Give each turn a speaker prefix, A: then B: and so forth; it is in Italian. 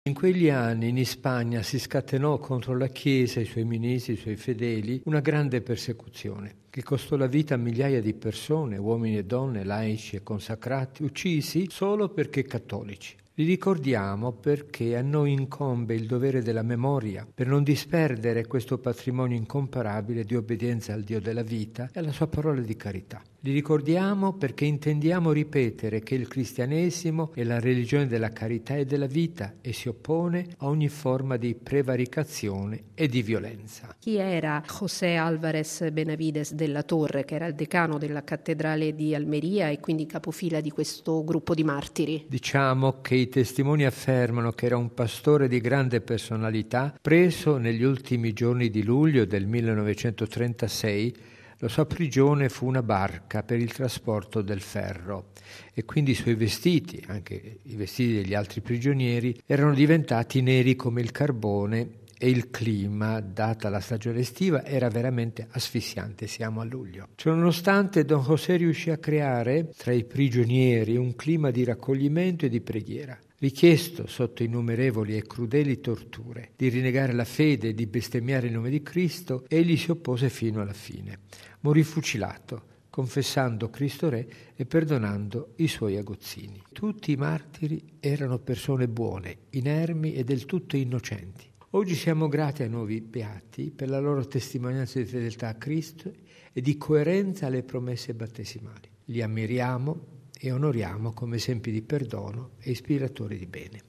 A: In quegli anni in Spagna si scatenò contro la Chiesa, i suoi ministri, i suoi fedeli, una grande persecuzione che costò la vita a migliaia di persone, uomini e donne, laici e consacrati, uccisi solo perché cattolici. Li ricordiamo perché a noi incombe il dovere della memoria, per non disperdere questo patrimonio incomparabile di obbedienza al Dio della vita e alla sua parola di carità. Li ricordiamo perché intendiamo ripetere che il cristianesimo è la religione della carità e della vita e si oppone a ogni forma di prevaricazione e di violenza.
B: Chi era José Álvarez Benavides della Torre, che era il decano della cattedrale di Almeria e quindi capofila di questo gruppo di martiri?
A: Diciamo che i testimoni affermano che era un pastore di grande personalità, preso negli ultimi giorni di luglio del 1936. La sua prigione fu una barca per il trasporto del ferro e quindi i suoi vestiti, anche i vestiti degli altri prigionieri, erano diventati neri come il carbone e il clima, data la stagione estiva, era veramente asfissiante. Siamo a luglio. Ciononostante, Don José riuscì a creare tra i prigionieri un clima di raccoglimento e di preghiera. Richiesto sotto innumerevoli e crudeli torture di rinnegare la fede e di bestemmiare il nome di Cristo, egli si oppose fino alla fine. Morì fucilato, confessando Cristo Re e perdonando i suoi aguzzini. Tutti i martiri erano persone buone, inermi e del tutto innocenti. Oggi siamo grati ai nuovi beati per la loro testimonianza di fedeltà a Cristo e di coerenza alle promesse battesimali. Li ammiriamo e onoriamo come esempi di perdono e ispiratori di bene.